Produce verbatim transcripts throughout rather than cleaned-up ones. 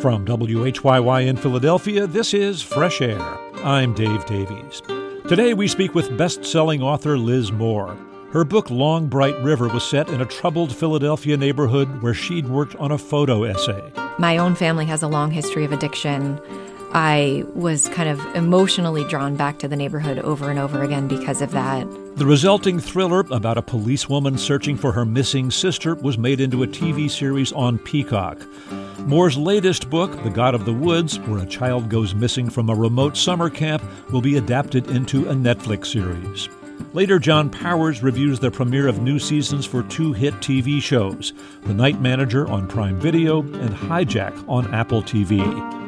From W H Y Y in Philadelphia, this is Fresh Air. I'm Dave Davies. Today we speak with best-selling author Liz Moore. Her book Long Bright River was set in a troubled Philadelphia neighborhood where she'd worked on a photo essay. My own family has a long history of addiction. I was kind of emotionally drawn back to the neighborhood over and over again because of that. The resulting thriller about a policewoman searching for her missing sister was made into a T V series on Peacock. Moore's latest book, The God of the Woods, where a child goes missing from a remote summer camp, will be adapted into a Netflix series. Later, John Powers reviews the premiere of new seasons for two hit T V shows, The Night Manager on Prime Video and Hijack on Apple T V.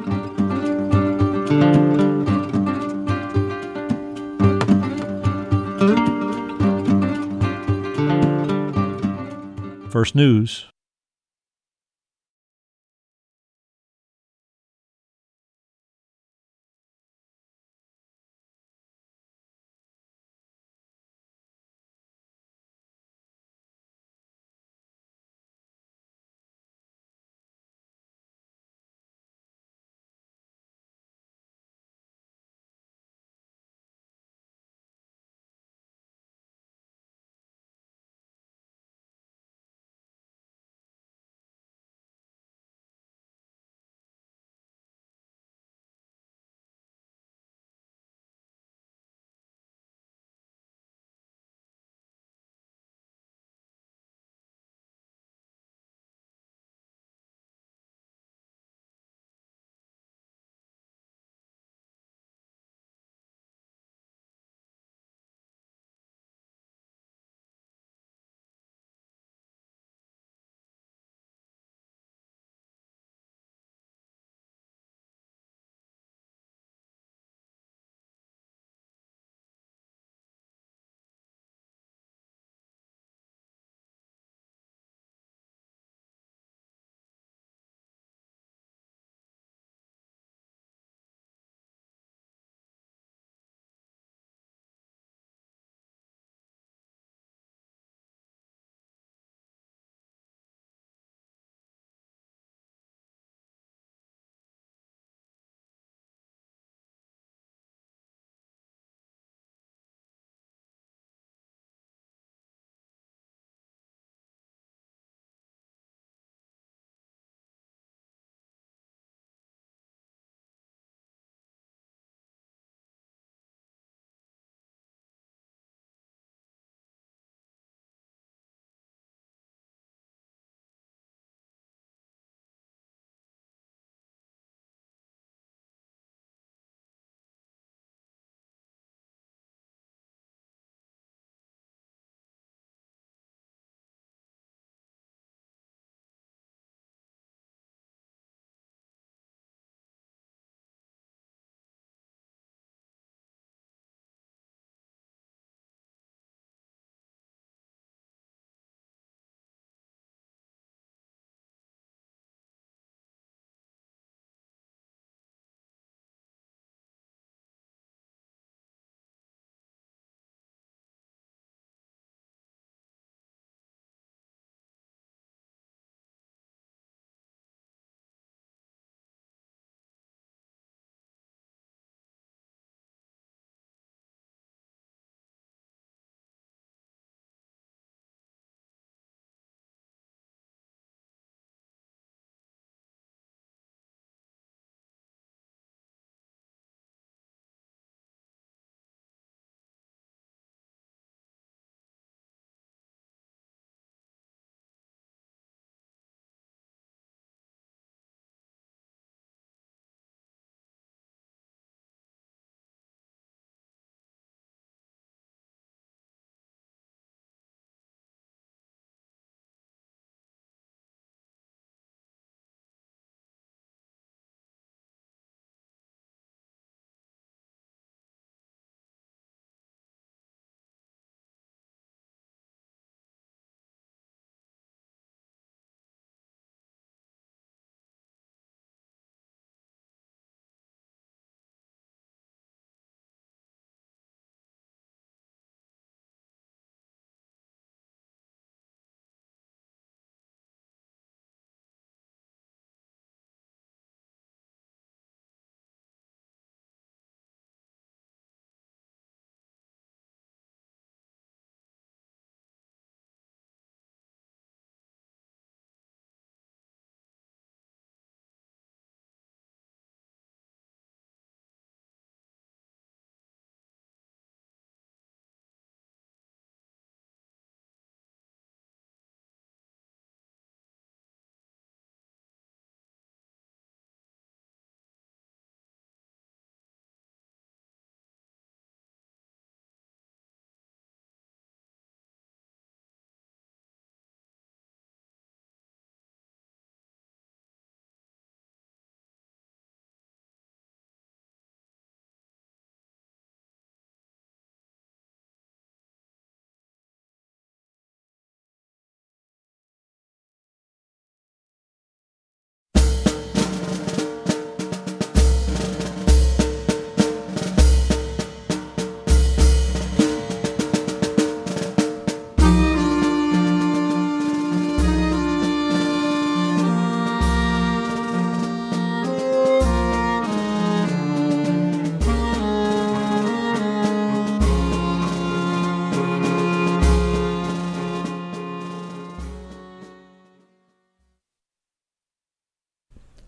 First News.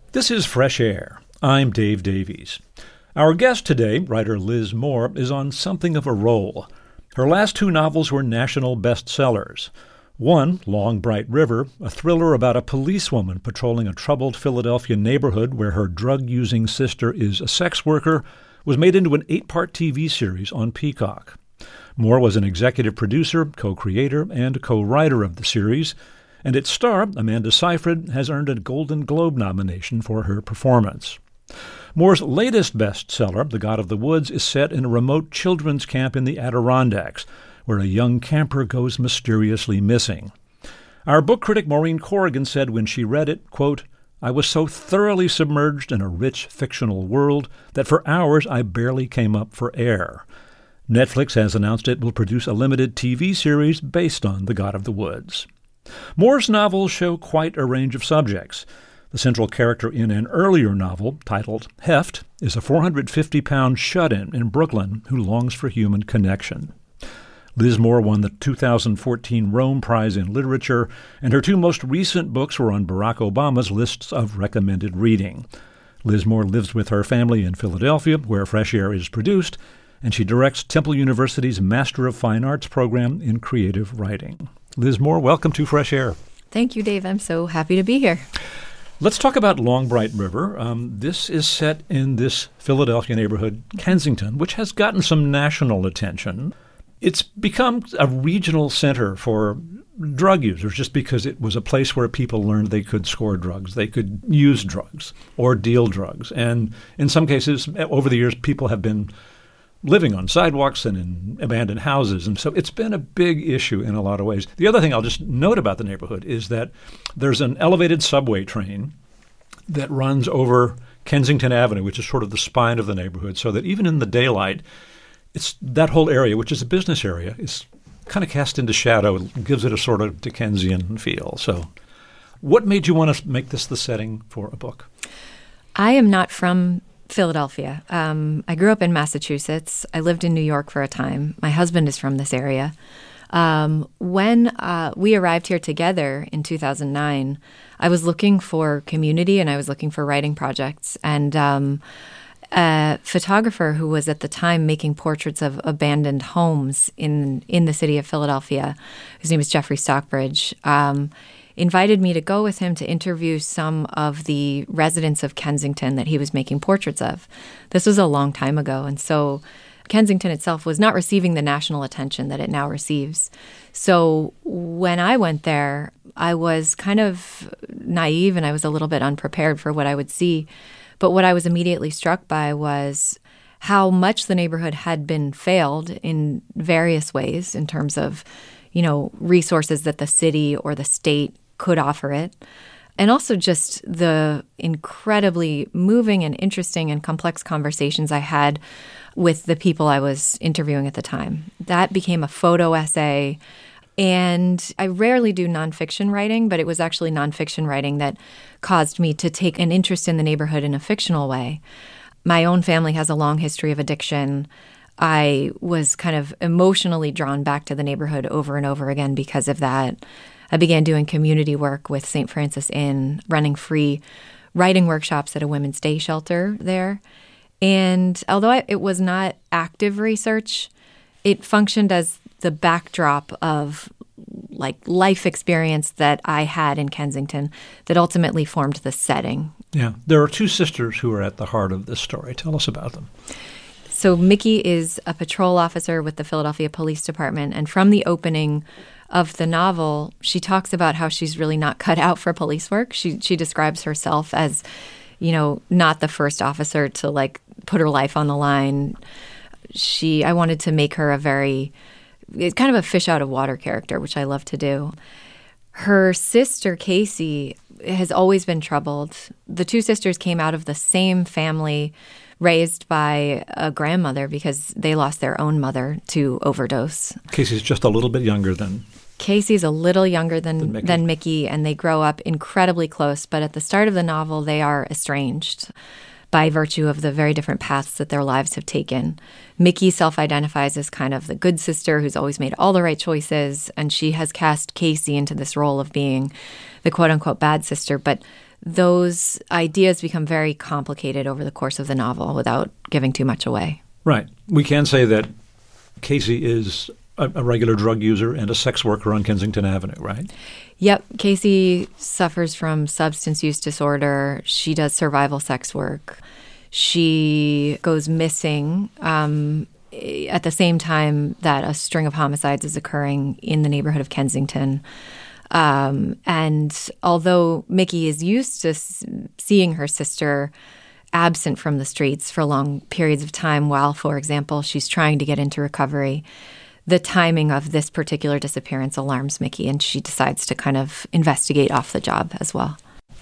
This is Fresh Air. I'm Dave Davies. Our guest today, writer Liz Moore, is on something of a roll. Her last two novels were national bestsellers. One, Long Bright River, a thriller about a policewoman patrolling a troubled Philadelphia neighborhood where her drug-using sister is a sex worker, was made into an eight-part T V series on Peacock. Moore was an executive producer, co-creator, and co-writer of the series, and its star, Amanda Seyfried, has earned a Golden Globe nomination for her performance. Moore's latest bestseller, The God of the Woods, is set in a remote children's camp in the Adirondacks, where a young camper goes mysteriously missing. Our book critic Maureen Corrigan said when she read it, quote, "I was so thoroughly submerged in a rich fictional world that for hours I barely came up for air." Netflix has announced it will produce a limited T V series based on The God of the Woods. Moore's novels show quite a range of subjects. The central character in an earlier novel, titled Heft, is a four hundred fifty pound shut-in in Brooklyn who longs for human connection. Liz Moore won the two thousand fourteen Rome Prize in Literature, and her two most recent books were on Barack Obama's lists of recommended reading. Liz Moore lives with her family in Philadelphia, where Fresh Air is produced, and she directs Temple University's Master of Fine Arts program in creative writing. Liz Moore, welcome to Fresh Air. Thank you, Dave. I'm so happy to be here. Let's talk about Long Bright River. Um, this is set in this Philadelphia neighborhood, Kensington, which has gotten some national attention. It's become a regional center for drug users just because it was a place where people learned they could score drugs, they could use drugs or deal drugs. And in some cases, over the years, people have been living on sidewalks and in abandoned houses. And so it's been a big issue in a lot of ways. The other thing I'll just note about the neighborhood is that there's an elevated subway train that runs over Kensington Avenue, which is sort of the spine of the neighborhood, so that even in the daylight, it's that whole area, which is a business area, is kind of cast into shadow. It gives it a sort of Dickensian feel. So what made you want to make this the setting for a book? I am not from Philadelphia. Um, I grew up in Massachusetts. I lived in New York for a time. My husband is from this area. Um, when uh, we arrived here together in two thousand nine, I was looking for community and I was looking for writing projects. And um, a photographer who was at the time making portraits of abandoned homes in in the city of Philadelphia, his name is Jeffrey Stockbridge, um, invited me to go with him to interview some of the residents of Kensington that he was making portraits of. This was a long time ago, and so Kensington itself was not receiving the national attention that it now receives. So when I went there, I was kind of naive and I was a little bit unprepared for what I would see. But what I was immediately struck by was how much the neighborhood had been failed in various ways in terms of, you know, resources that the city or the state could offer it. And also just the incredibly moving and interesting and complex conversations I had with the people I was interviewing at the time. That became a photo essay. And I rarely do nonfiction writing, but it was actually nonfiction writing that caused me to take an interest in the neighborhood in a fictional way. My own family has a long history of addiction. I was kind of emotionally drawn back to the neighborhood over and over again because of that. I began doing community work with Saint Francis Inn, running free writing workshops at a women's day shelter there. And although I, it was not active research, it functioned as the backdrop of like life experience that I had in Kensington that ultimately formed the setting. Yeah. There are two sisters who are at the heart of this story. Tell us about them. So Mickey is a patrol officer with the Philadelphia Police Department. And from the opening of the novel, she talks about how she's really not cut out for police work. She she describes herself as, you know, not the first officer to like put her life on the line. She, I wanted to make her a very, it's kind of a fish out of water character, which I love to do. Her sister, Casey, has always been troubled. The two sisters came out of the same family, raised by a grandmother because they lost their own mother to overdose. Casey's just a little bit younger than... Casey's a little younger than, than, Mickey. than Mickey, and they grow up incredibly close. But at the start of the novel, they are estranged by virtue of the very different paths that their lives have taken. Mickey self-identifies as kind of the good sister who's always made all the right choices, and she has cast Casey into this role of being the quote-unquote bad sister. But those ideas become very complicated over the course of the novel without giving too much away. Right. We can say that Casey is a, a regular drug user and a sex worker on Kensington Avenue, right? Yep. Casey suffers from substance use disorder. She does survival sex work. She goes missing um, at the same time that a string of homicides is occurring in the neighborhood of Kensington. Um, and although Mickey is used to s- seeing her sister absent from the streets for long periods of time while, for example, she's trying to get into recovery, the timing of this particular disappearance alarms Mickey, and she decides to kind of investigate off the job as well.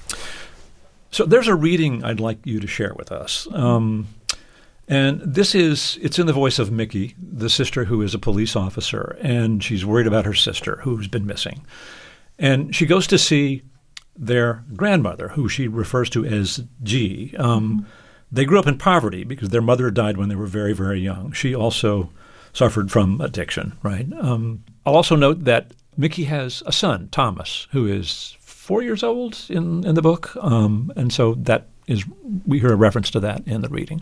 So there's a reading I'd like you to share with us. Um, and this is, it's in the voice of Mickey, the sister who is a police officer, and she's worried about her sister who's been missing. And she goes to see their grandmother, who she refers to as G. Um, mm-hmm. They grew up in poverty because their mother died when they were very, very young. She also suffered from addiction, right? Um, I'll also note that Mickey has a son, Thomas, who is four years old in, in the book. Um, and so that is, we hear a reference to that in the reading.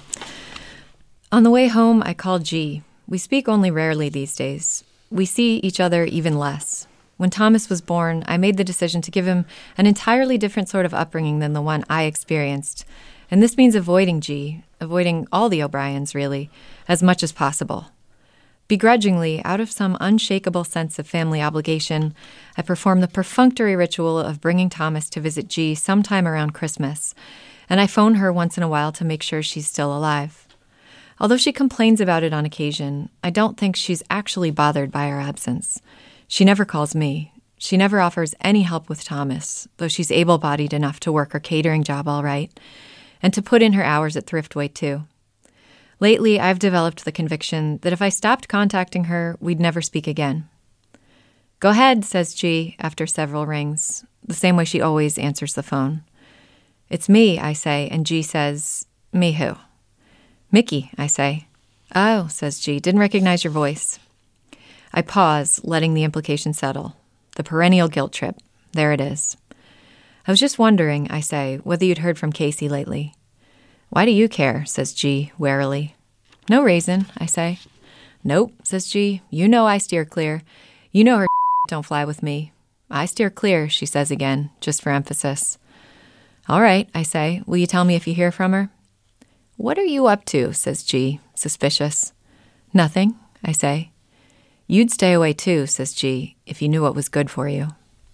On the way home, I called G. We speak only rarely these days. We see each other even less. When Thomas was born, I made the decision to give him an entirely different sort of upbringing than the one I experienced. And this means avoiding G, avoiding all the O'Briens, really, as much as possible. Begrudgingly, out of some unshakable sense of family obligation, I perform the perfunctory ritual of bringing Thomas to visit G sometime around Christmas, and I phone her once in a while to make sure she's still alive. Although she complains about it on occasion, I don't think she's actually bothered by our absence. She never calls me. She never offers any help with Thomas, though she's able-bodied enough to work her catering job all right, and to put in her hours at Thriftway, too. Lately, I've developed the conviction that if I stopped contacting her, we'd never speak again. Go ahead, says G, after several rings, the same way she always answers the phone. It's me, I say, and G says, me who? Mickey, I say. Oh, says G, didn't recognize your voice. I pause, letting the implication settle. The perennial guilt trip. There it is. I was just wondering, I say, whether you'd heard from Casey lately. Why do you care, says G, warily. No reason, I say. Nope, says G. You know I steer clear. You know her don't fly with me. I steer clear, she says again, just for emphasis. All right, I say. Will you tell me if you hear from her? What are you up to, says G, suspicious. Nothing, I say. You'd stay away too, says G, if you knew what was good for you.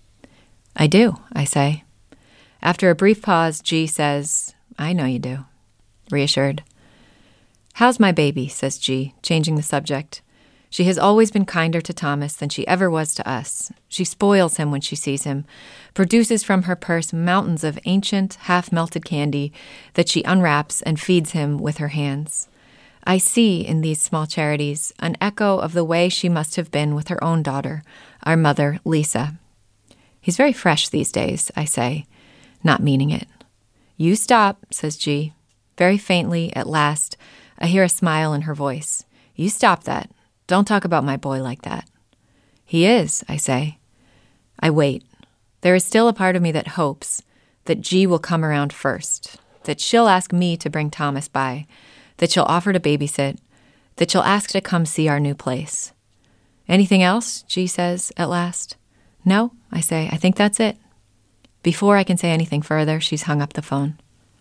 I do, I say. After a brief pause, G says, I know you do. Reassured. How's my baby, says G, changing the subject. She has always been kinder to Thomas than she ever was to us. She spoils him when she sees him, produces from her purse mountains of ancient, half-melted candy that she unwraps and feeds him with her hands. I see in these small charities an echo of the way she must have been with her own daughter, our mother, Lisa. He's very fresh these days, I say, not meaning it. You stop, says G. Very faintly, at last, I hear a smile in her voice. You stop that. Don't talk about my boy like that. He is, I say. I wait. There is still a part of me that hopes that G will come around first, that she'll ask me to bring Thomas by, that she'll offer to babysit, that she'll ask to come see our new place. Anything else? G says at last. No, I say. I think that's it. Before I can say anything further, she's hung up the phone.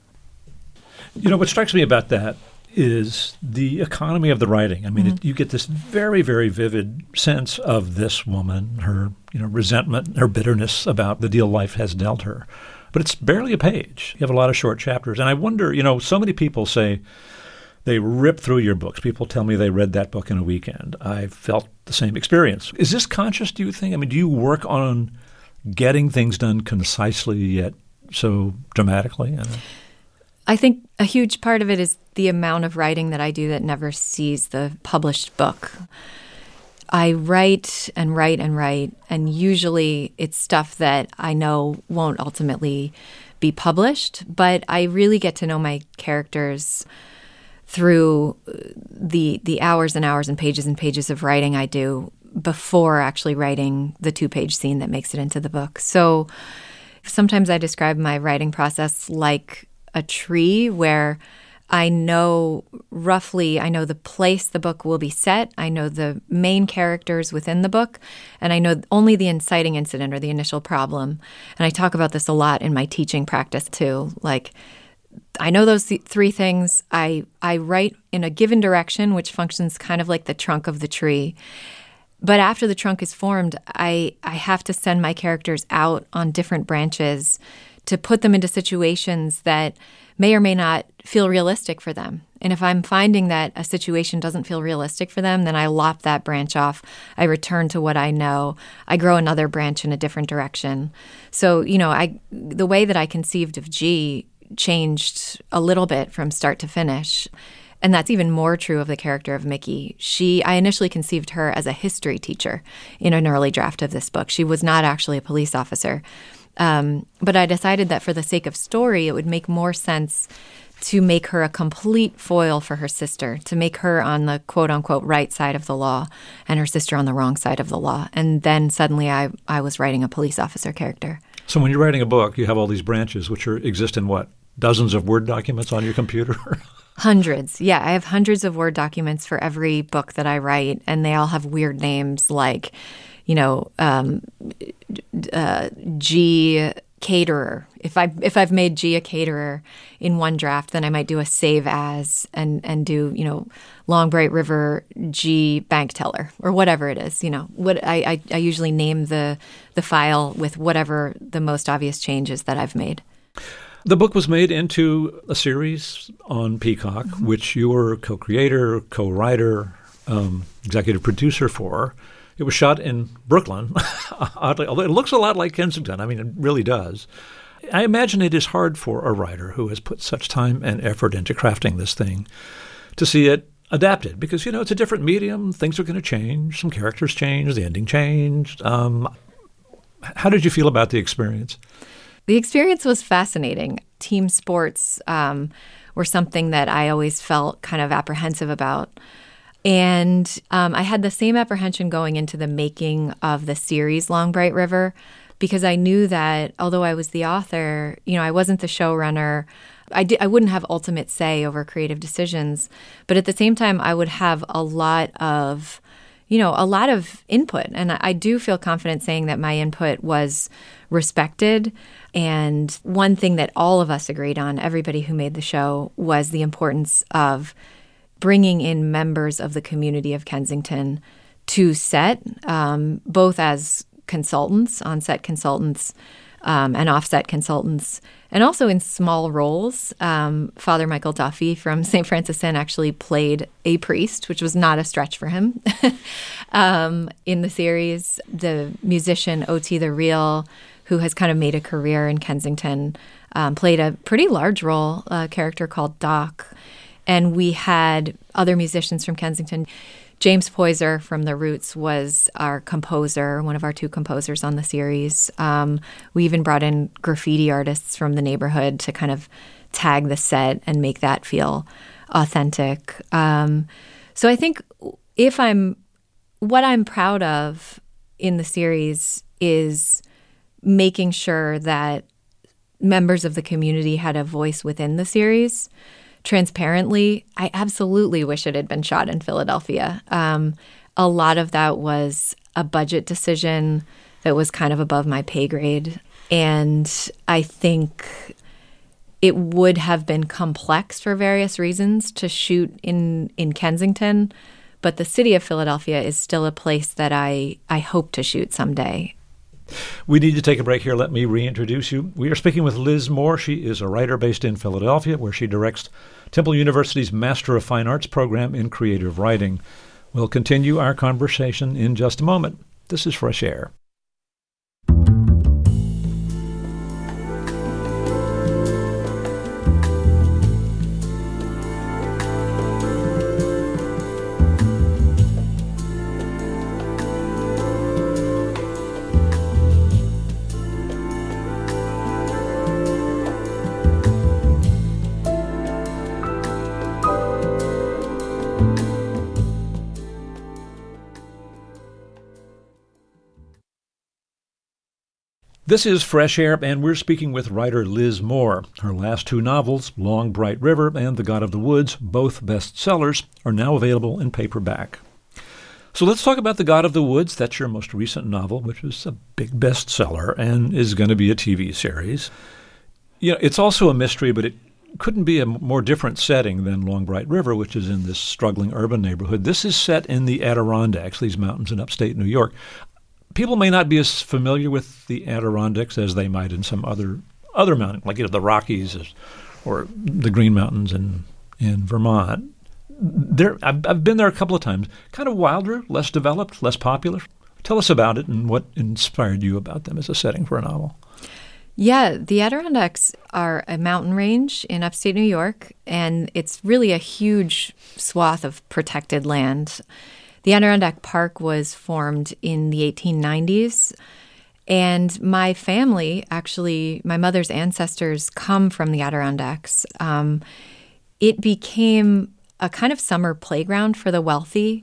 You know, what strikes me about that is the economy of the writing. I mean, mm-hmm. it, you get this very, very vivid sense of this woman, her you know resentment, her bitterness about the deal life has dealt her. But it's barely a page. You have a lot of short chapters. And I wonder, you know, so many people say they rip through your books. People tell me they read that book in a weekend. I felt the same experience. Is this conscious, do you think? I mean, do you work on getting things done concisely yet so dramatically? I I think a huge part of it is the amount of writing that I do that never sees the published book. I write and write and write, and usually it's stuff that I know won't ultimately be published, but I really get to know my characters through the the hours and hours and pages and pages of writing I do before actually writing the two-page scene that makes it into the book. So Sometimes I describe my writing process like a tree where I know roughly, I know the place the book will be set, I know the main characters within the book, and I know only the inciting incident or the initial problem. And I talk about this a lot in my teaching practice too. Like, I know those th- three things. I, I write in a given direction, which functions kind of like the trunk of the tree. But after the trunk is formed, I, I have to send my characters out on different branches to put them into situations that may or may not feel realistic for them. And if I'm finding that a situation doesn't feel realistic for them, then I lop that branch off. I return to what I know. I grow another branch in a different direction. So, you know, I the way that I conceived of G changed a little bit from start to finish. And that's even more true of the character of Mickey. She, I initially conceived her as a history teacher in an early draft of this book. She was not actually a police officer. Um, but I decided that for the sake of story, it would make more sense to make her a complete foil for her sister, to make her on the quote-unquote right side of the law and her sister on the wrong side of the law. And then suddenly I, I was writing a police officer character. So when you're writing a book, you have all these branches, which are exist in what, dozens of Word documents on your computer? Hundreds. Yeah, I have hundreds of Word documents for every book that I write, and they all have weird names like, you know, um, uh, G caterer. If I if I've made G a caterer in one draft, then I might do a save as and and do, you know, Long Bright River G bank teller or whatever it is. You know, what I, I, I usually name the the file with whatever the most obvious changes that I've made. The book was made into a series on Peacock, mm-hmm. which you were co-creator, co-writer, um, executive producer for. It was shot in Brooklyn, oddly, although it looks a lot like Kensington. I mean, it really does. I imagine it is hard for a writer who has put such time and effort into crafting this thing to see it adapted because, you know, it's a different medium. Things are going to change. Some characters change. The ending changed. Um, how did you feel about the experience? The experience was fascinating. Team sports um, were something that I always felt kind of apprehensive about. And um, I had the same apprehension going into the making of the series Long Bright River because I knew that although I was the author, you know, I wasn't the showrunner. I, di- I wouldn't have ultimate say over creative decisions. But at the same time, I would have a lot of, you know, a lot of input. And I, I do feel confident saying that my input was respected. And one thing that all of us agreed on, everybody who made the show, was the importance of bringing in members of the community of Kensington to set, um, both as consultants, on-set consultants, um, and off-set consultants, and also in small roles. Um, Father Michael Duffy from Saint Francis Inn actually played a priest, which was not a stretch for him. um, in the series, the musician O T the Real, who has kind of made a career in Kensington, um, played a pretty large role, a character called Doc. And we had other musicians from Kensington. James Poyser from The Roots was our composer, one of our two composers on the series. Um, we even brought in graffiti artists from the neighborhood to kind of tag the set and make that feel authentic. Um, so I think if I'm, what I'm proud of in the series is making sure that members of the community had a voice within the series. Transparently, I absolutely wish it had been shot in Philadelphia. Um, a lot of that was a budget decision that was kind of above my pay grade. And I think it would have been complex for various reasons to shoot in, in Kensington. But the city of Philadelphia is still a place that I, I hope to shoot someday. We need to take a break here. Let me reintroduce you. We are speaking with Liz Moore. She is a writer based in Philadelphia, where she directs Temple University's Master of Fine Arts program in creative writing. We'll continue our conversation in just a moment. This is Fresh Air. This is Fresh Air, and we're speaking with writer Liz Moore. Her last two novels, Long Bright River and The God of the Woods, both bestsellers, are now available in paperback. So let's talk about The God of the Woods. That's your most recent novel, which is a big bestseller and is going to be a T V series. You know, it's also a mystery, but it couldn't be a more different setting than Long Bright River, which is in this struggling urban neighborhood. This is set in the Adirondacks, these mountains in upstate New York. People may not be as familiar with the Adirondacks as they might in some other other mountain, like you know, the Rockies or the Green Mountains in in Vermont. There, I've, I've been there a couple of times. Kind of wilder, less developed, less popular. Tell us about it and what inspired you about them as a setting for a novel. Yeah, the Adirondacks are a mountain range in upstate New York, and it's really a huge swath of protected land. The Adirondack Park was formed in the eighteen nineties, and my family, actually, my mother's ancestors come from the Adirondacks. Um, it became a kind of summer playground for the wealthy,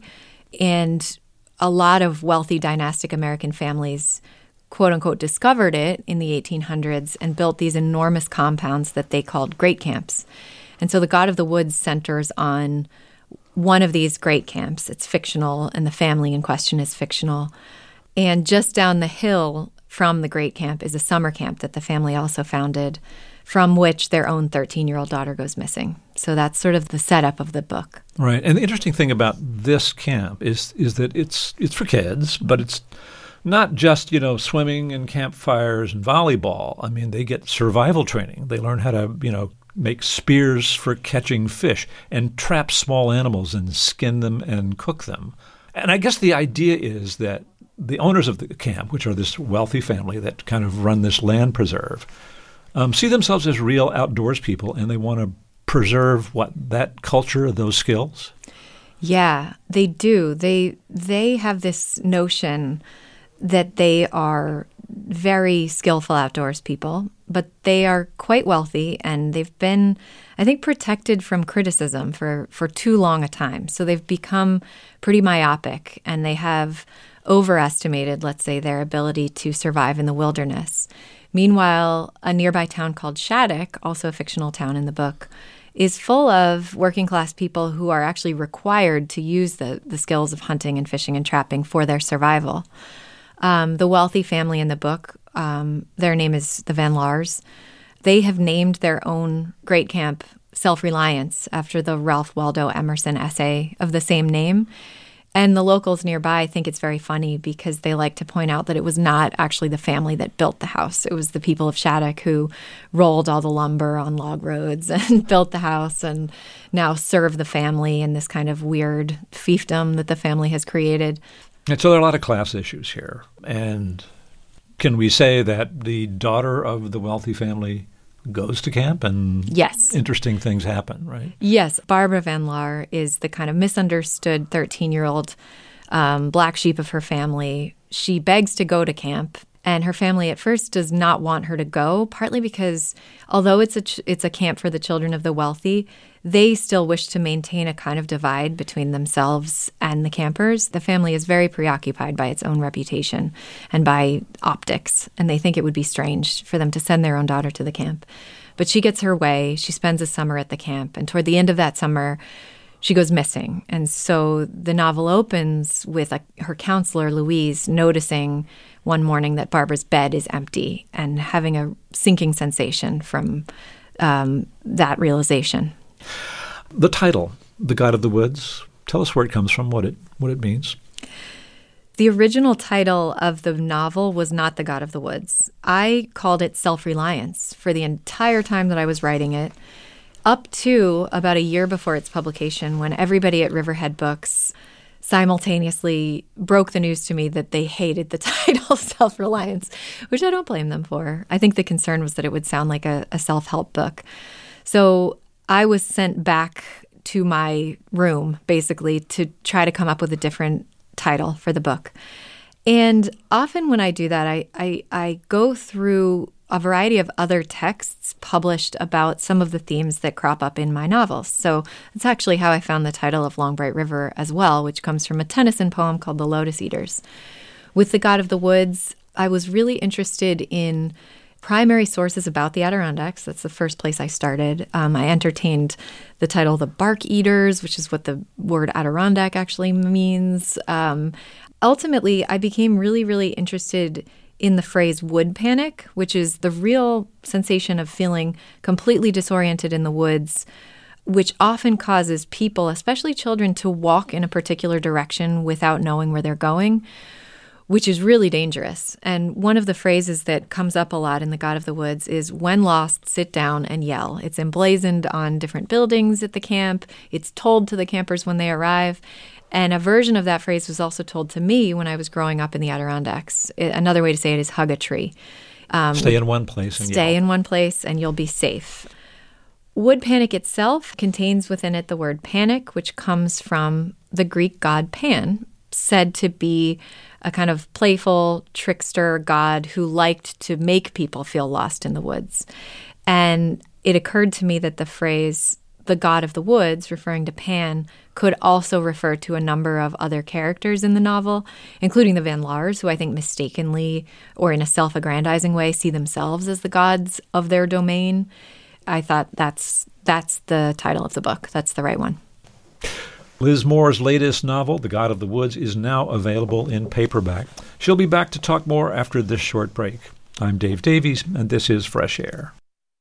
and a lot of wealthy dynastic American families, quote-unquote, discovered it in the eighteen hundreds and built these enormous compounds that they called great camps. And so the God of the Woods centers on one of these great camps. It's fictional, and the family in question is fictional. And just down the hill from the great camp is a summer camp that the family also founded, from which their own thirteen-year-old daughter goes missing. So that's sort of the setup of the book. Right. And the interesting thing about this camp is is that it's it's for kids, but it's not just, you know, swimming and campfires and volleyball. I mean, they get survival training. They learn how to, you know, make spears for catching fish and trap small animals and skin them and cook them. And I guess the idea is that the owners of the camp, which are this wealthy family that kind of run this land preserve, um, see themselves as real outdoors people, and they want to preserve what that culture, those skills. Yeah, they do. They they have this notion that they are very skillful outdoors people, but they are quite wealthy, and they've been, I think, protected from criticism for, for too long a time. So they've become pretty myopic, and they have overestimated, let's say, their ability to survive in the wilderness. Meanwhile, a nearby town called Shattuck, also a fictional town in the book, is full of working class people who are actually required to use the, the skills of hunting and fishing and trapping for their survival. Um, the wealthy family in the book, um, their name is the Van Laars. They have named their own great camp Self-Reliance after the Ralph Waldo Emerson essay of the same name. And the locals nearby think it's very funny because they like to point out that it was not actually the family that built the house. It was the people of Shattuck who rolled all the lumber on log roads and built the house and now serve the family in this kind of weird fiefdom that the family has created. And so there are a lot of class issues here. And can we say that the daughter of the wealthy family goes to camp and yes, interesting things happen, right? Yes. Barbara Van Laar is the kind of misunderstood thirteen-year-old um, black sheep of her family. She begs to go to camp, and her family at first does not want her to go, partly because although it's a ch- it's a camp for the children of the wealthy, they still wish to maintain a kind of divide between themselves and the campers. The family is very preoccupied by its own reputation and by optics, and they think it would be strange for them to send their own daughter to the camp. But she gets her way. She spends a summer at the camp, and toward the end of that summer, she goes missing. And so the novel opens with a, her counselor, Louise, noticing one morning that Barbara's bed is empty and having a sinking sensation from um, that realization. The title, The God of the Woods, tell us where it comes from, what it what it means. The original title of the novel was not The God of the Woods. I called it Self-Reliance for the entire time that I was writing it, up to about a year before its publication, when everybody at Riverhead Books simultaneously broke the news to me that they hated the title Self-Reliance, which I don't blame them for. I think the concern was that it would sound like a, a self-help book. So I was sent back to my room, basically, to try to come up with a different title for the book. And often when I do that, I, I, I go through a variety of other texts published about some of the themes that crop up in my novels. So that's actually how I found the title of Long Bright River as well, which comes from a Tennyson poem called The Lotus Eaters. With The God of the Woods, I was really interested in primary sources about the Adirondacks. That's the first place I started. Um, I entertained the title The Bark Eaters, which is what the word Adirondack actually means. Um, ultimately, I became really, really interested in the phrase wood panic, which is the real sensation of feeling completely disoriented in the woods, which often causes people, especially children, to walk in a particular direction without knowing where they're going, which is really dangerous. And one of the phrases that comes up a lot in The God of the Woods is, when lost, sit down and yell. It's emblazoned on different buildings at the camp. It's told to the campers when they arrive. And a version of that phrase was also told to me when I was growing up in the Adirondacks. It, another way to say it is hug a tree. Um, stay in one place and Stay yell. in one place and you'll be safe. Wood panic itself contains within it the word panic, which comes from the Greek god Pan, said to be a kind of playful trickster god who liked to make people feel lost in the woods. And it occurred to me that the phrase, the god of the woods, referring to Pan, could also refer to a number of other characters in the novel, including the Van Laars, who I think mistakenly or in a self-aggrandizing way see themselves as the gods of their domain. I thought that's that's the title of the book. That's the right one. Liz Moore's latest novel, The God of the Woods, is now available in paperback. She'll be back to talk more after this short break. I'm Dave Davies, and this is Fresh Air.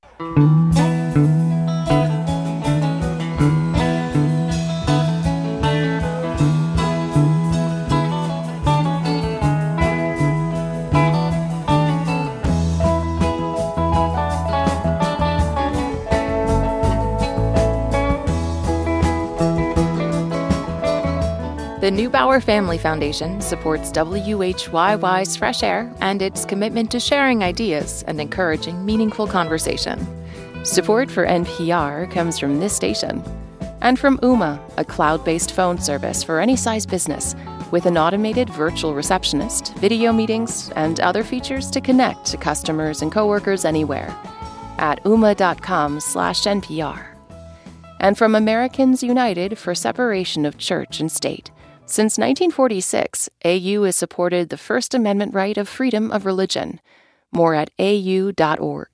The Neubauer Family Foundation supports W H Y Y's Fresh Air and its commitment to sharing ideas and encouraging meaningful conversation. Support for N P R comes from this station and from Ooma, a cloud-based phone service for any size business with an automated virtual receptionist, video meetings, and other features to connect to customers and coworkers anywhere at ooma.com slash NPR. And from Americans United for Separation of Church and State. Since nineteen forty-six, A U has supported the First Amendment right of freedom of religion. More at A U dot org.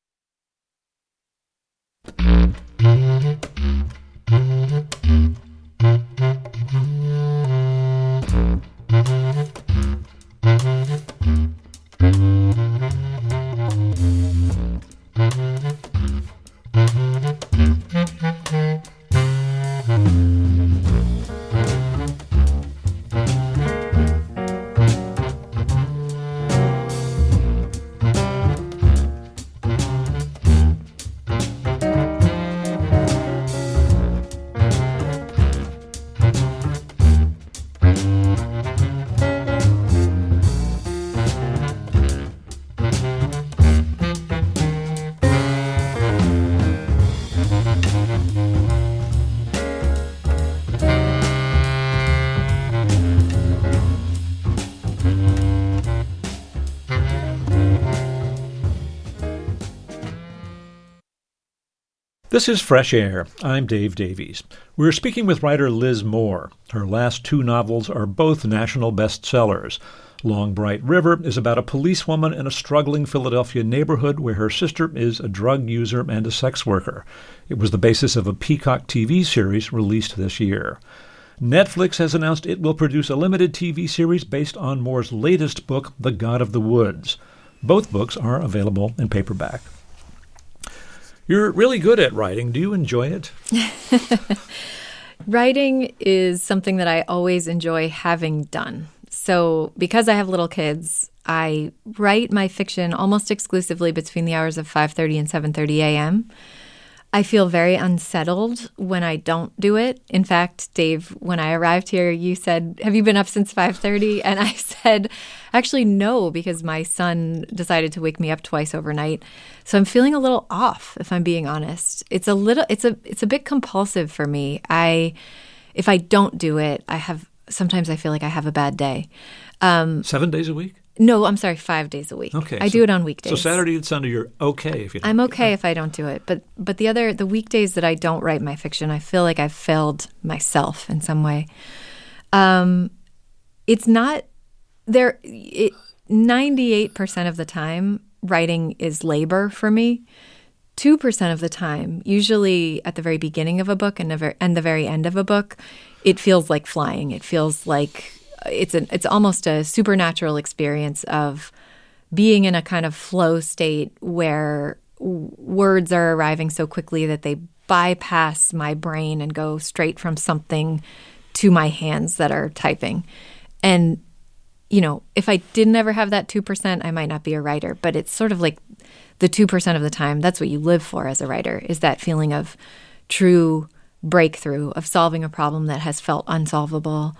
This is Fresh Air. I'm Dave Davies. We're speaking with writer Liz Moore. Her last two novels are both national bestsellers. Long Bright River is about a policewoman in a struggling Philadelphia neighborhood where her sister is a drug user and a sex worker. It was the basis of a Peacock T V series released this year. Netflix has announced it will produce a limited T V series based on Moore's latest book, The God of the Woods. Both books are available in paperback. You're really good at writing. Do you enjoy it? Writing is something that I always enjoy having done. So because I have little kids, I write my fiction almost exclusively between the hours of five thirty and seven thirty a.m. I feel very unsettled when I don't do it. In fact, Dave, when I arrived here, you said, have you been up since five thirty? And I said, actually, no, because my son decided to wake me up twice overnight. So I'm feeling a little off, if I'm being honest. It's a little, it's a, it's a bit compulsive for me. I, if I don't do it, I have, sometimes I feel like I have a bad day. Um, Seven days a week? No, I'm sorry, five days a week. Okay. I so, do it on weekdays. So Saturday and Sunday, you're okay if you don't I'm okay do it. if I don't do it. But but the other, the weekdays that I don't write my fiction, I feel like I've failed myself in some way. Um, it's not, there, it, ninety-eight percent of the time, writing is labor for me. two percent of the time, usually at the very beginning of a book and the very, and the very end of a book, it feels like flying. It feels like it's an, it's almost a supernatural experience of being in a kind of flow state where w- words are arriving so quickly that they bypass my brain and go straight from something to my hands that are typing. And, you know, if I didn't ever have that two percent, I might not be a writer. But it's sort of like the two percent of the time, that's what you live for as a writer, is that feeling of true breakthrough, of solving a problem that has felt unsolvable.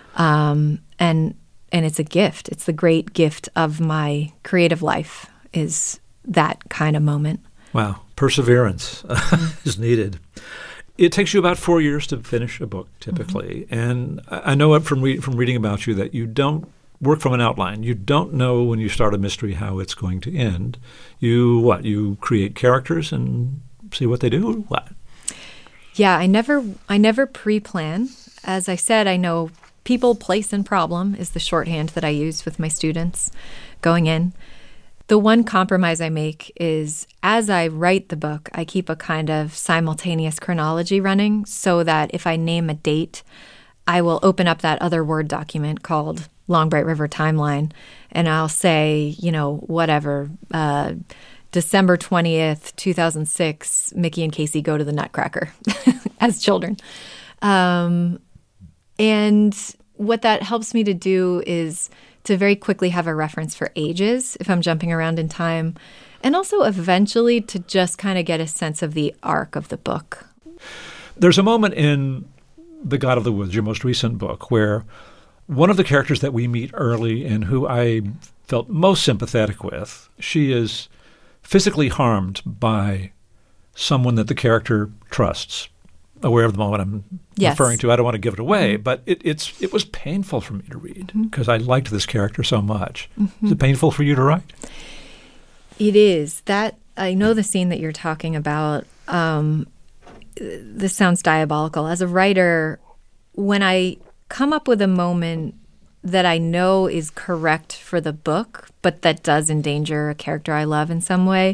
Um, and and it's a gift. It's the great gift of my creative life, is that kind of moment. Wow. Perseverance mm-hmm. is needed. It takes you about four years to finish a book, typically. Mm-hmm. And I know it from, re- from reading about you that you don't work from an outline. You don't know when you start a mystery how it's going to end. You, what, you create characters and see what they do? What? Yeah, I never I never pre-plan. As I said, I know people, place, and problem is the shorthand that I use with my students going in. The one compromise I make is as I write the book, I keep a kind of simultaneous chronology running so that if I name a date, I will open up that other Word document called Long Bright River Timeline, and I'll say, you know, whatever, uh, December twentieth, two thousand six, Mickey and Casey go to the Nutcracker as children. Um, and what that helps me to do is to very quickly have a reference for ages if I'm jumping around in time, and also eventually to just kind of get a sense of the arc of the book. There's a moment in The God of the Woods, your most recent book, where one of the characters that we meet early and who I felt most sympathetic with, she is physically harmed by someone that the character trusts. Aware of the moment I'm yes. referring to. I don't want to give it away, mm-hmm. but it, it's it was painful for me to read because mm-hmm. I liked this character so much. Mm-hmm. Is it painful for you to write? It is. That I know the scene that you're talking about. Um, this sounds diabolical. As a writer, when I come up with a moment that I know is correct for the book, but that does endanger a character I love in some way,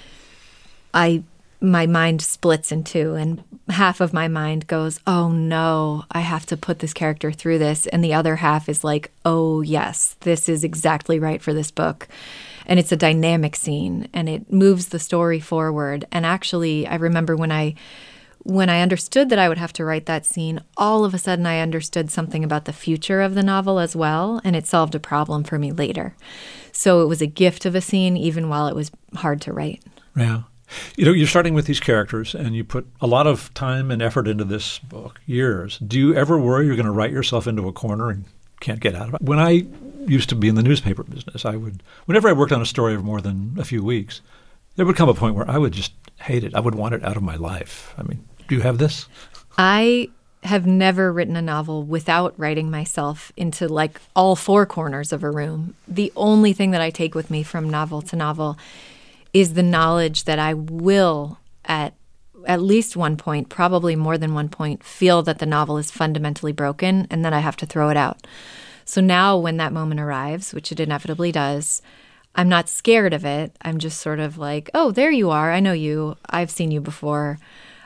I my mind splits in two, and half of my mind goes, oh no, I have to put this character through this. And the other half is like, oh yes, this is exactly right for this book. And it's a dynamic scene and it moves the story forward. And actually, I remember when I when I understood that I would have to write that scene, all of a sudden I understood something about the future of the novel as well, and it solved a problem for me later. So it was a gift of a scene, even while it was hard to write. Yeah. You know, you're starting with these characters, and you put a lot of time and effort into this book, years. Do you ever worry you're going to write yourself into a corner and can't get out of it? When I used to be in the newspaper business, I would, whenever I worked on a story of more than a few weeks, there would come a point where I would just hate it. I would want it out of my life. I mean, do you have this? I have never written a novel without writing myself into like all four corners of a room. The only thing that I take with me from novel to novel is the knowledge that I will, at at least one point, probably more than one point, feel that the novel is fundamentally broken and that I have to throw it out. So now when that moment arrives, which it inevitably does, I'm not scared of it. I'm just sort of like, oh, there you are. I know you. I've seen you before.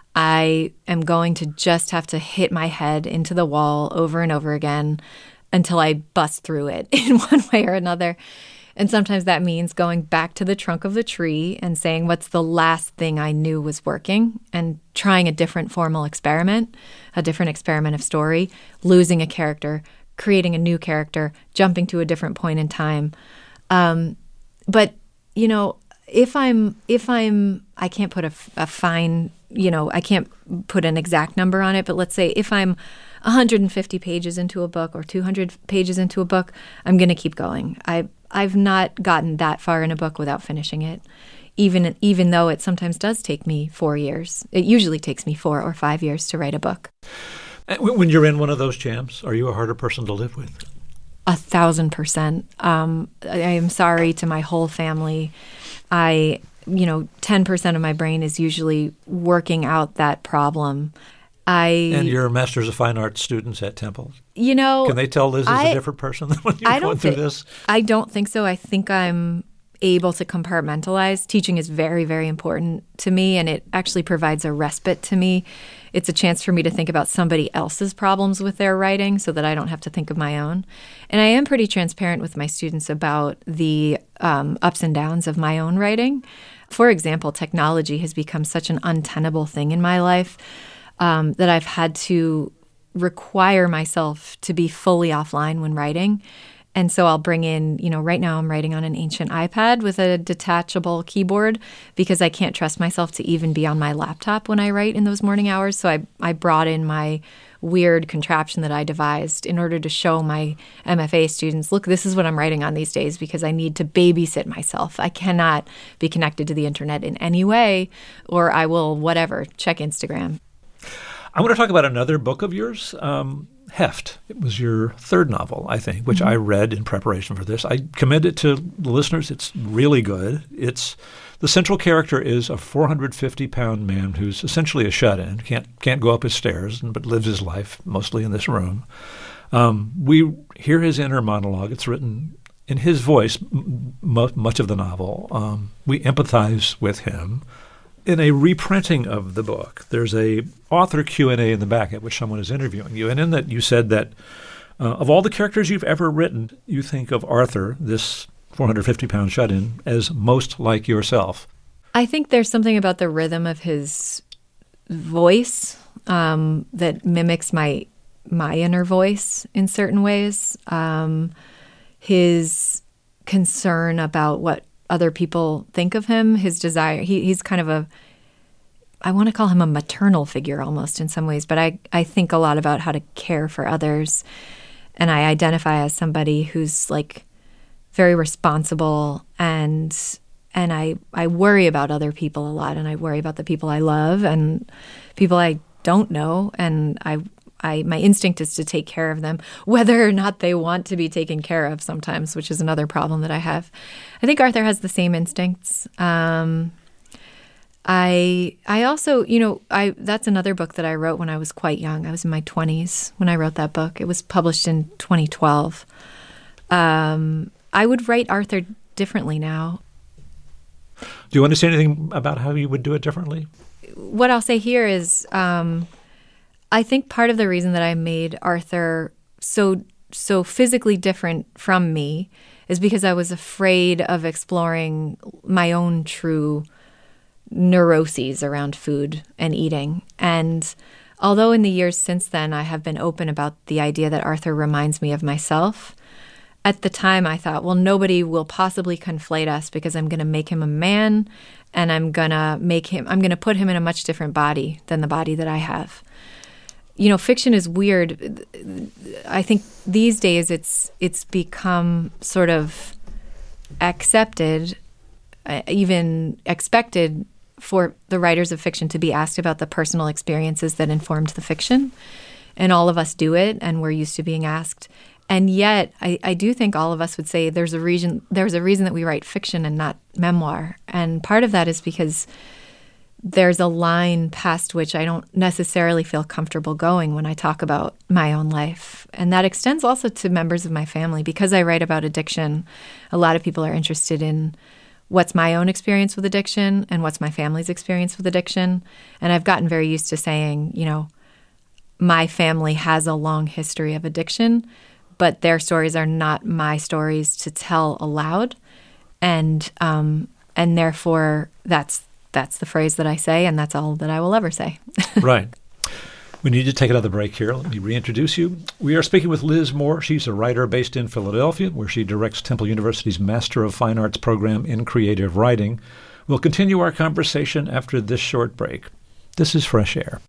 I am going to just have to hit my head into the wall over and over again until I bust through it in one way or another. And sometimes that means going back to the trunk of the tree and saying, what's the last thing I knew was working, and trying a different formal experiment, a different experiment of story, losing a character, creating a new character, jumping to a different point in time. Um, but, you know, if I'm, if I'm, I can't put a, a fine, you know, I can't put an exact number on it, but let's say if I'm one hundred fifty pages into a book or two hundred pages into a book, I'm going to keep going. I I've not gotten that far in a book without finishing it, even even though it sometimes does take me four years. It usually takes me four or five years to write a book. When you're in one of those jams, are you a harder person to live with? A thousand percent. Um, I am sorry to my whole family. I, you know, ten percent of my brain is usually working out that problem. I And your Master's of Fine Arts students at Temple? You know, can they tell Liz is I, a different person than when you're I going don't through thi- this? I don't think so. I think I'm able to compartmentalize. Teaching is very, very important to me, and it actually provides a respite to me. It's a chance for me to think about somebody else's problems with their writing so that I don't have to think of my own. And I am pretty transparent with my students about the um, ups and downs of my own writing. For example, technology has become such an untenable thing in my life um, that I've had to require myself to be fully offline when writing. And so I'll bring in, you know, right now I'm writing on an ancient iPad with a detachable keyboard because I can't trust myself to even be on my laptop when I write in those morning hours. So I, I brought in my weird contraption that I devised in order to show my M F A students, look, this is what I'm writing on these days because I need to babysit myself. I cannot be connected to the internet in any way, or I will, whatever, check Instagram. I want to talk about another book of yours, um, Heft. It was your third novel, I think, which mm-hmm. I read in preparation for this. I commend it to the listeners. It's really good. It's the central character is a four hundred fifty pound man who's essentially a shut-in, can't can't go up his stairs, but lives his life mostly in this room. Um, we hear his inner monologue. It's written in his voice, m- much of the novel. Um, we empathize with him. In a reprinting of the book, there's a author Q and A in the back at which someone is interviewing you. And in that you said that uh, of all the characters you've ever written, you think of Arthur, this four hundred fifty pound shut-in, as most like yourself. I think there's something about the rhythm of his voice um, that mimics my my inner voice in certain ways. Um, his concern about what other people think of him, his desire. He, he's kind of a, I want to call him a maternal figure almost in some ways, but I, I think a lot about how to care for others. And I identify as somebody who's like very responsible and and I, I worry about other people a lot, and I worry about the people I love and people I don't know, and I I my instinct is to take care of them, whether or not they want to be taken care of sometimes, which is another problem that I have. I think Arthur has the same instincts. Um, I I also, you know, I that's another book that I wrote when I was quite young. I was in my twenties when I wrote that book. It was published in twenty twelve. Um, I would write Arthur differently now. Do you want to say anything about how you would do it differently? What I'll say here is um, I think part of the reason that I made Arthur so so physically different from me is because I was afraid of exploring my own true neuroses around food and eating. And although in the years since then I have been open about the idea that Arthur reminds me of myself, at the time I thought, well, nobody will possibly conflate us because I'm going to make him a man and I'm going to make him, I'm going to put him in a much different body than the body that I have. You know, fiction is weird. I think these days it's it's become sort of accepted, uh, even expected for the writers of fiction to be asked about the personal experiences that informed the fiction. And all of us do it, and we're used to being asked. And yet, I, I do think all of us would say there's a reason there's a reason that we write fiction and not memoir. And part of that is because there's a line past which I don't necessarily feel comfortable going when I talk about my own life. And that extends also to members of my family. Because I write about addiction, a lot of people are interested in what's my own experience with addiction and what's my family's experience with addiction. And I've gotten very used to saying, you know, my family has a long history of addiction, but their stories are not my stories to tell aloud. And um, and therefore, that's That's the phrase that I say, and that's all that I will ever say. Right. We need to take another break here. Let me reintroduce you. We are speaking with Liz Moore. She's a writer based in Philadelphia, where she directs Temple University's Master of Fine Arts program in creative writing. We'll continue our conversation after this short break. This is Fresh Air.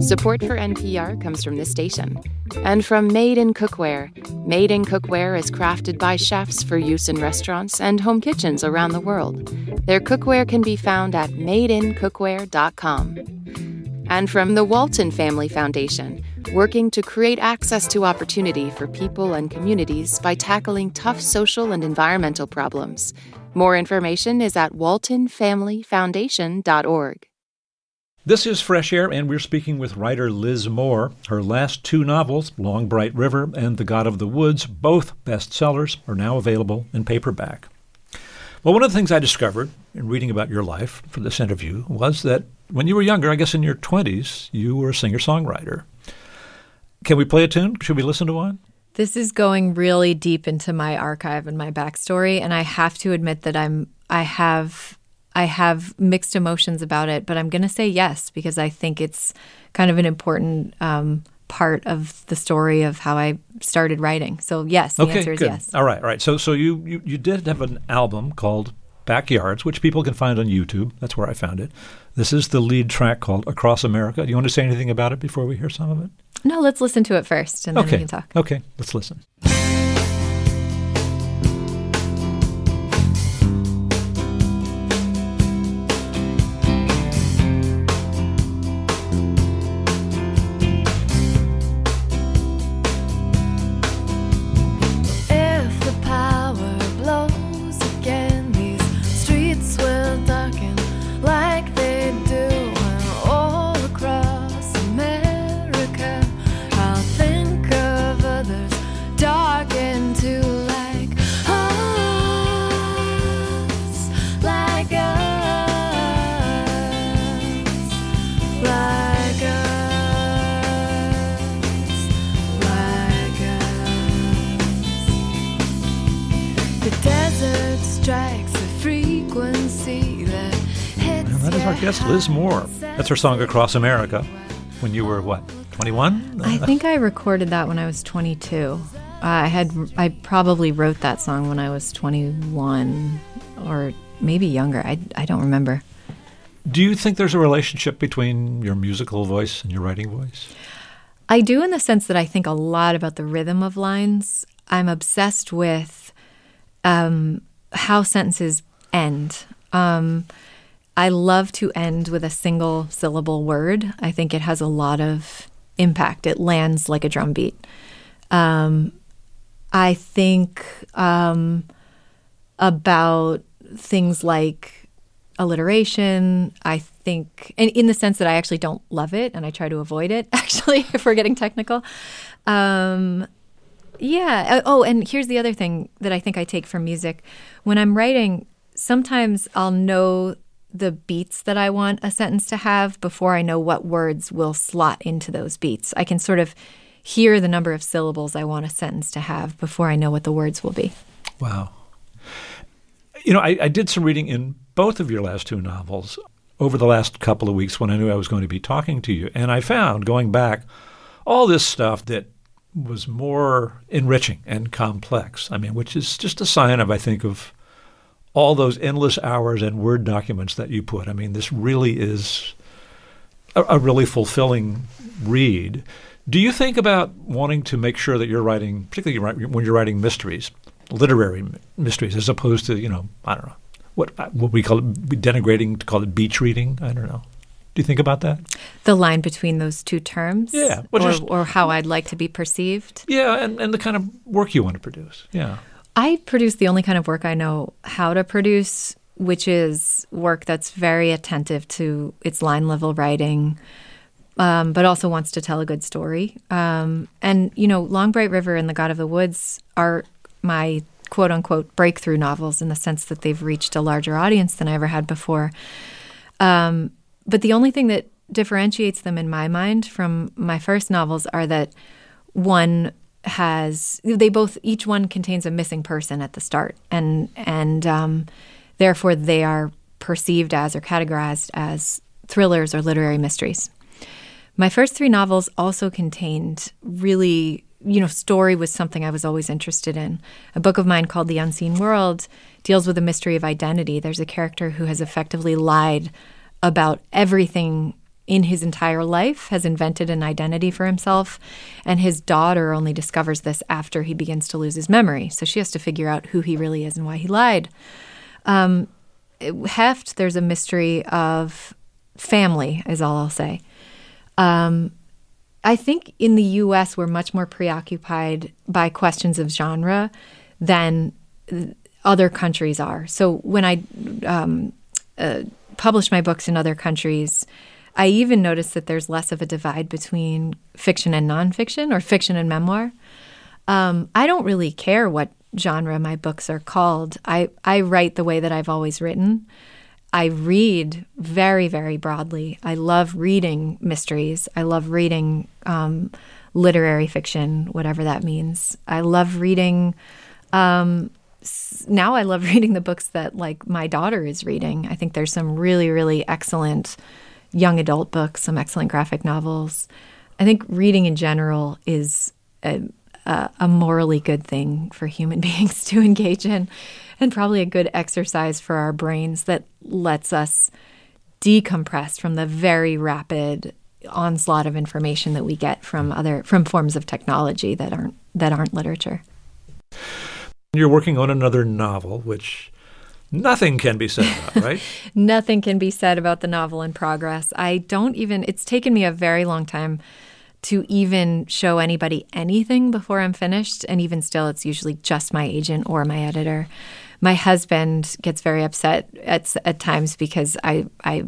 Support for N P R comes from this station and from Made in Cookware. Made in Cookware is crafted by chefs for use in restaurants and home kitchens around the world. Their cookware can be found at made in cookware dot com. And from the Walton Family Foundation, working to create access to opportunity for people and communities by tackling tough social and environmental problems. More information is at walton family foundation dot org. This is Fresh Air, and we're speaking with writer Liz Moore. Her last two novels, Long Bright River and The God of the Woods, both bestsellers, are now available in paperback. Well, one of the things I discovered in reading about your life for this interview was that when you were younger, I guess in your twenties, you were a singer-songwriter. Can we play a tune? Should we listen to one? This is going really deep into my archive and my backstory, and I have to admit that I'm I have I have mixed emotions about it, but I'm going to say yes because I think it's kind of an important um, part of the story of how I started writing. So yes, the okay, answer is good. yes. All right, all right. So so you, you you did have an album called Backyards, which people can find on YouTube. That's where I found it. This is the lead track called Across America. Do you want to say anything about it before we hear some of it? No, let's listen to it first, and then okay. we can talk. Okay, let's listen. Guest Liz Moore. That's her song Across America when you were, what, twenty-one? I think I recorded that when I was twenty-two. Uh, I had I probably wrote that song when I was twenty-one or maybe younger. I, I don't remember. Do you think there's a relationship between your musical voice and your writing voice? I do, in the sense that I think a lot about the rhythm of lines. I'm obsessed with um, how sentences end. Um I love to end with a single syllable word. I think it has a lot of impact. It lands like a drum beat. Um, I think um, about things like alliteration. I think, and in the sense that I actually don't love it and I try to avoid it, actually, if we're getting technical. Um, yeah. Oh, and here's the other thing that I think I take from music. When I'm writing, sometimes I'll know the beats that I want a sentence to have before I know what words will slot into those beats. I can sort of hear the number of syllables I want a sentence to have before I know what the words will be. Wow. You know, I, I did some reading in both of your last two novels over the last couple of weeks when I knew I was going to be talking to you. And I found, going back, all this stuff that was more enriching and complex. I mean, which is just a sign of, I think, of all those endless hours and Word documents that you put. I mean, this really is a, a really fulfilling read. Do you think about wanting to make sure that you're writing, particularly when you're writing mysteries, literary mysteries, as opposed to, you know, I don't know, what what we call it, denigrating to call it beach reading? I don't know. Do you think about that? The line between those two terms? Yeah. Or, just, or how I'd like to be perceived? Yeah, and, and the kind of work you want to produce. Yeah. I produce the only kind of work I know how to produce, which is work that's very attentive to its line level writing, um, but also wants to tell a good story. Um, and, you know, Long Bright River and The God of the Woods are my quote unquote breakthrough novels in the sense that they've reached a larger audience than I ever had before. Um, but the only thing that differentiates them in my mind from my first novels are that one has they both each one contains a missing person at the start, and and um, therefore they are perceived as or categorized as thrillers or literary mysteries. My first three novels also contained really, you know, story was something I was always interested in. A book of mine called The Unseen World deals with the mystery of identity. There's a character who has effectively lied about everything in his entire life has invented an identity for himself, and his daughter only discovers this after he begins to lose his memory. So she has to figure out who he really is and why he lied. Um, Heft, there's a mystery of family, is all I'll say. Um, I think in the U S we're much more preoccupied by questions of genre than other countries are. So when I um, uh, publish my books in other countries, I even notice that there's less of a divide between fiction and nonfiction, or fiction and memoir. Um, I don't really care what genre my books are called. I, I write the way that I've always written. I read very, very broadly. I love reading mysteries. I love reading um, literary fiction, whatever that means. I love reading... Um, now I love reading the books that, like, my daughter is reading. I think there's some really, really excellent young adult books, some excellent graphic novels. I think reading in general is a, a, a morally good thing for human beings to engage in, and probably a good exercise for our brains that lets us decompress from the very rapid onslaught of information that we get from other from forms of technology that aren't that aren't literature. You're working on another novel, which nothing can be said about, right? Nothing can be said about the novel in progress. I don't even, it's taken me a very long time to even show anybody anything before I'm finished. And even still, it's usually just my agent or my editor. My husband gets very upset at, at times because I, I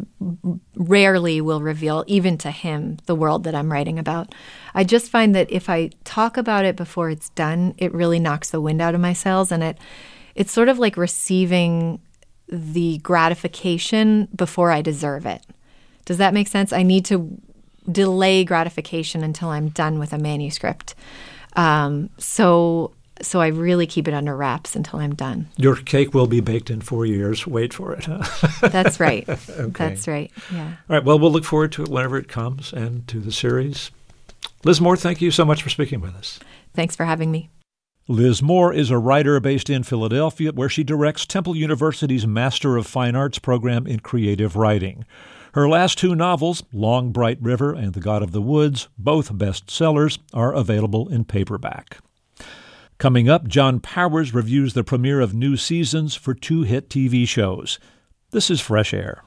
rarely will reveal, even to him, the world that I'm writing about. I just find that if I talk about it before it's done, it really knocks the wind out of my sails, and it it's sort of like receiving the gratification before I deserve it. Does that make sense? I need to delay gratification until I'm done with a manuscript. Um, so... So I really keep it under wraps until I'm done. Your cake will be baked in four years. Wait for it. That's right. Okay. That's right. Yeah. All right. Well, we'll look forward to it whenever it comes and to the series. Liz Moore, thank you so much for speaking with us. Thanks for having me. Liz Moore is a writer based in Philadelphia, where she directs Temple University's Master of Fine Arts program in creative writing. Her last two novels, Long Bright River and The God of the Woods, both bestsellers, are available in paperback. Coming up, John Powers reviews the premiere of new seasons for two hit T V shows. This is Fresh Air.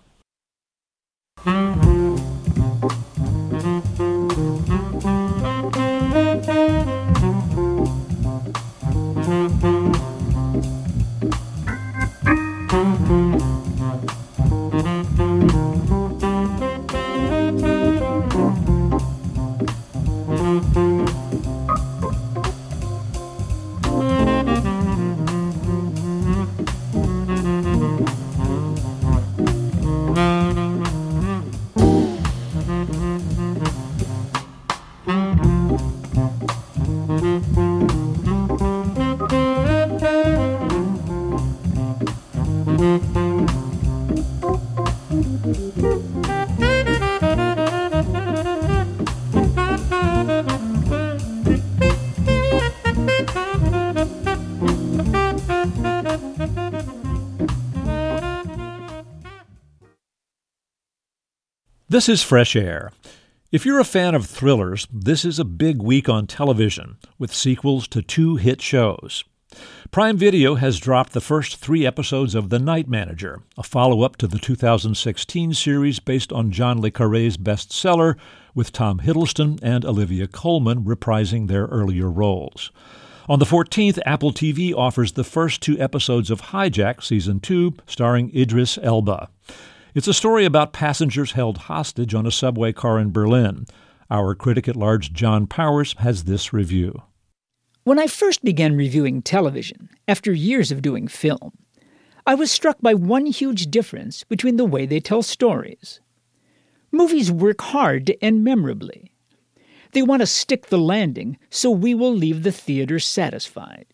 This is Fresh Air. If you're a fan of thrillers, this is a big week on television, with sequels to two hit shows. Prime Video has dropped the first three episodes of The Night Manager, a follow-up to the two thousand sixteen series based on John le Carré's bestseller, with Tom Hiddleston and Olivia Colman reprising their earlier roles. On the fourteenth, Apple T V offers the first two episodes of Hijack Season two, starring Idris Elba. It's a story about passengers held hostage on a subway car in Berlin. Our critic-at-large John Powers has this review. When I first began reviewing television, after years of doing film, I was struck by one huge difference between the way they tell stories. Movies work hard to end memorably. They want to stick the landing so we will leave the theater satisfied.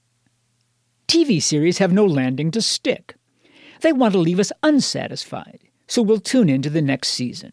T V series have no landing to stick. They want to leave us unsatisfied, so we'll tune in to the next season.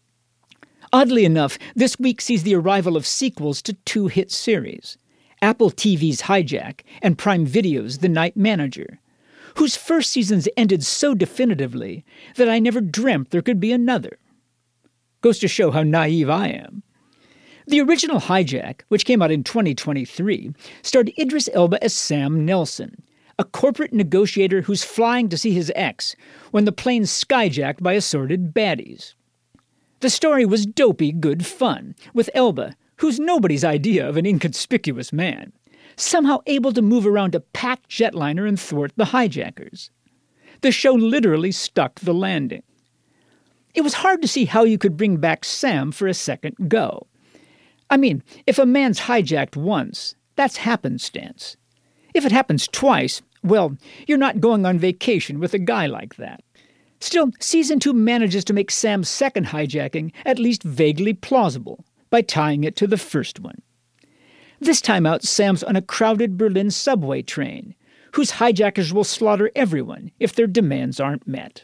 Oddly enough, this week sees the arrival of sequels to two hit series, Apple T V's Hijack and Prime Video's The Night Manager, whose first seasons ended so definitively that I never dreamt there could be another. Goes to show how naive I am. The original Hijack, which came out in twenty twenty-three, starred Idris Elba as Sam Nelson, a corporate negotiator who's flying to see his ex when the plane's skyjacked by assorted baddies. The story was dopey good fun, with Elba, who's nobody's idea of an inconspicuous man, somehow able to move around a packed jetliner and thwart the hijackers. The show literally stuck the landing. It was hard to see how you could bring back Sam for a second go. I mean, if a man's hijacked once, that's happenstance. If it happens twice, well, you're not going on vacation with a guy like that. Still, Season two manages to make Sam's second hijacking at least vaguely plausible by tying it to the first one. This time out, Sam's on a crowded Berlin subway train, whose hijackers will slaughter everyone if their demands aren't met.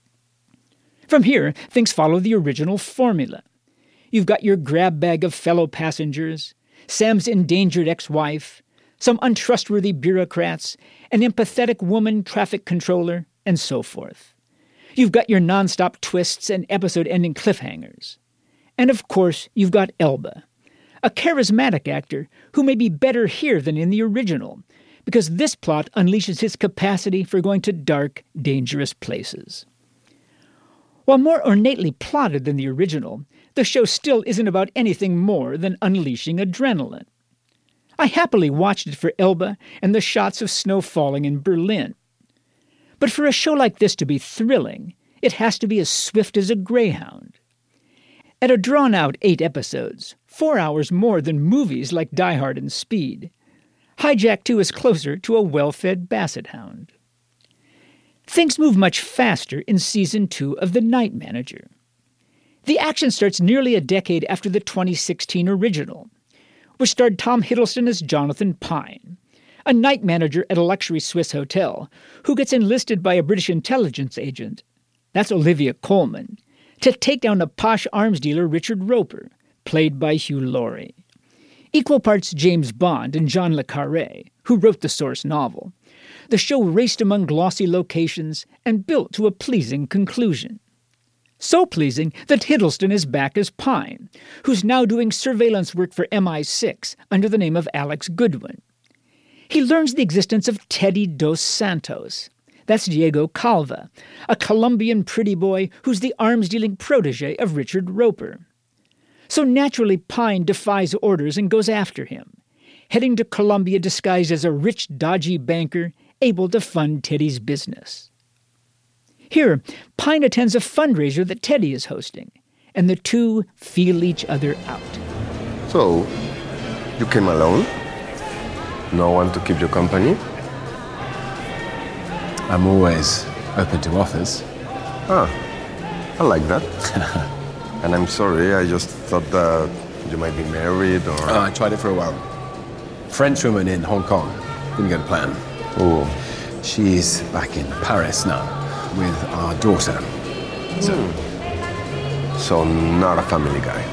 From here, things follow the original formula. You've got your grab bag of fellow passengers, Sam's endangered ex-wife, some untrustworthy bureaucrats, an empathetic woman traffic controller, and so forth. You've got your nonstop twists and episode-ending cliffhangers. And of course, you've got Elba, a charismatic actor who may be better here than in the original, because this plot unleashes his capacity for going to dark, dangerous places. While more ornately plotted than the original, the show still isn't about anything more than unleashing adrenaline. I happily watched it for Elba and the shots of snow falling in Berlin. But for a show like this to be thrilling, it has to be as swift as a greyhound. At a drawn-out eight episodes, four hours more than movies like Die Hard and Speed, Hijack two is closer to a well-fed basset hound. Things move much faster in Season two of The Night Manager. The action starts nearly a decade after the twenty sixteen original, which starred Tom Hiddleston as Jonathan Pine, a night manager at a luxury Swiss hotel who gets enlisted by a British intelligence agent, that's Olivia Colman, to take down a posh arms dealer Richard Roper, played by Hugh Laurie. Equal parts James Bond and John le Carré, who wrote the source novel, the show raced among glossy locations and built to a pleasing conclusion. So pleasing that Hiddleston is back as Pine, who's now doing surveillance work for M I six under the name of Alex Goodwin. He learns the existence of Teddy Dos Santos. That's Diego Calva, a Colombian pretty boy who's the arms-dealing protege of Richard Roper. So naturally, Pine defies orders and goes after him, heading to Colombia disguised as a rich, dodgy banker able to fund Teddy's business. Here, Pine attends a fundraiser that Teddy is hosting, and the two feel each other out. So, you came alone? No one to keep you company? I'm always open to offers. Ah, I like that. And I'm sorry, I just thought that you might be married or... Oh, I tried it for a while. French woman in Hong Kong. Didn't get a plan. Oh. She's back in Paris now with our daughter. So, mm. so not a family guy.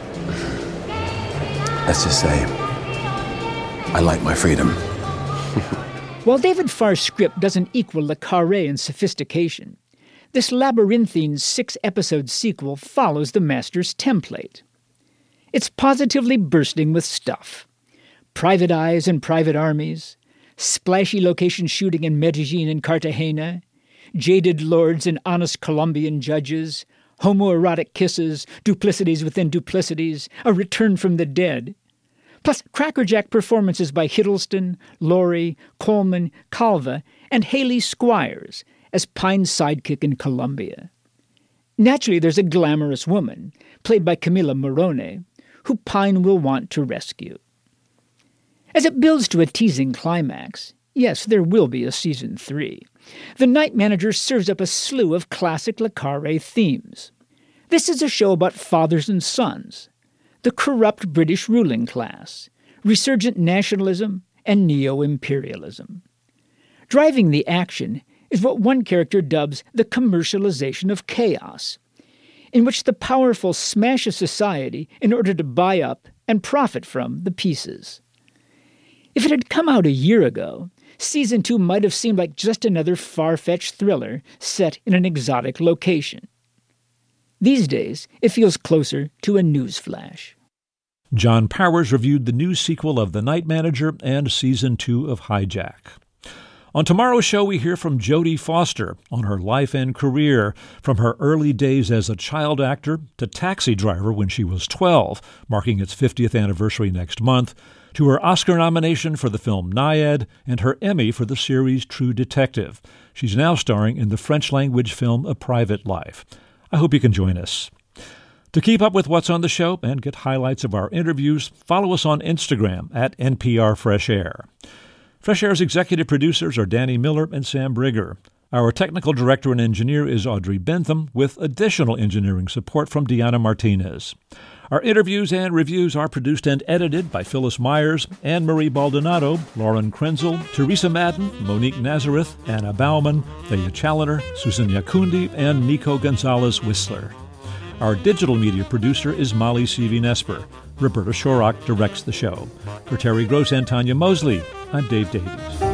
Let's just say, I like my freedom. While David Farr's script doesn't equal Le Carré in sophistication, this labyrinthine six-episode sequel follows the master's template. It's positively bursting with stuff. Private eyes and private armies, splashy location shooting in Medellin and Cartagena, jaded lords and honest Colombian judges, homoerotic kisses, duplicities within duplicities, a return from the dead. Plus crackerjack performances by Hiddleston, Laurie, Coleman, Calva, and Haley Squires as Pine's sidekick in Colombia. Naturally, there's a glamorous woman, played by Camila Morrone, who Pine will want to rescue. As it builds to a teasing climax, yes, there will be a season three, The Night Manager serves up a slew of classic Le Carré themes. This is a show about fathers and sons, the corrupt British ruling class, resurgent nationalism, and neo-imperialism. Driving the action is what one character dubs the commercialization of chaos, in which the powerful smash a society in order to buy up and profit from the pieces. If it had come out a year ago, Season two might have seemed like just another far-fetched thriller set in an exotic location. These days, it feels closer to a news flash. John Powers reviewed the new sequel of The Night Manager and Season two of Hijack. On tomorrow's show, we hear from Jodie Foster on her life and career, from her early days as a child actor to taxi driver when she was twelve, marking its fiftieth anniversary next month, to her Oscar nomination for the film Nyad and her Emmy for the series True Detective. She's now starring in the French-language film A Private Life. I hope you can join us. To keep up with what's on the show and get highlights of our interviews, follow us on Instagram at N P R Fresh Air. Fresh Air's executive producers are Danny Miller and Sam Brigger. Our technical director and engineer is Audrey Bentham, with additional engineering support from Deanna Martinez. Our interviews and reviews are produced and edited by Phyllis Myers, Anne-Marie Baldonado, Lauren Krenzel, Teresa Madden, Monique Nazareth, Anna Bauman, Leah Challoner, Susan Yakundi, and Nico Gonzalez-Whistler. Our digital media producer is Molly Seavy-Nesper. Roberta Shorrock directs the show. For Terry Gross and Tanya Mosley, I'm Dave Davies.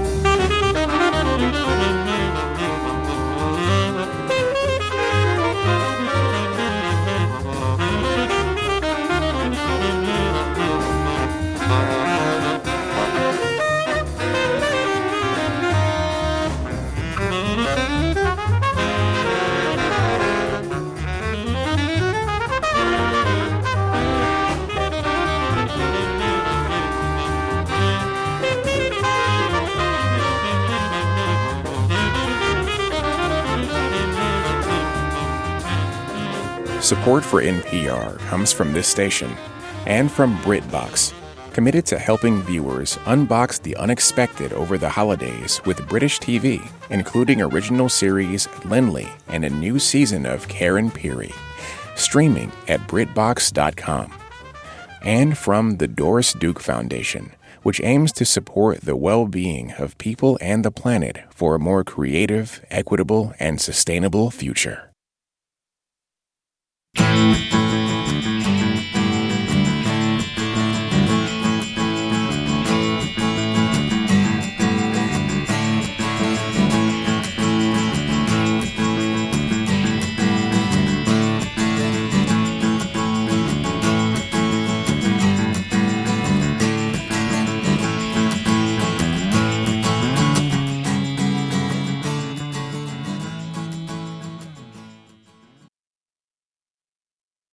Support for N P R comes from this station and from BritBox, committed to helping viewers unbox the unexpected over the holidays with British T V, including original series Lindley and a new season of Karen Peary, streaming at Britbox dot com. And from the Doris Duke Foundation, which aims to support the well-being of people and the planet for a more creative, equitable, and sustainable future.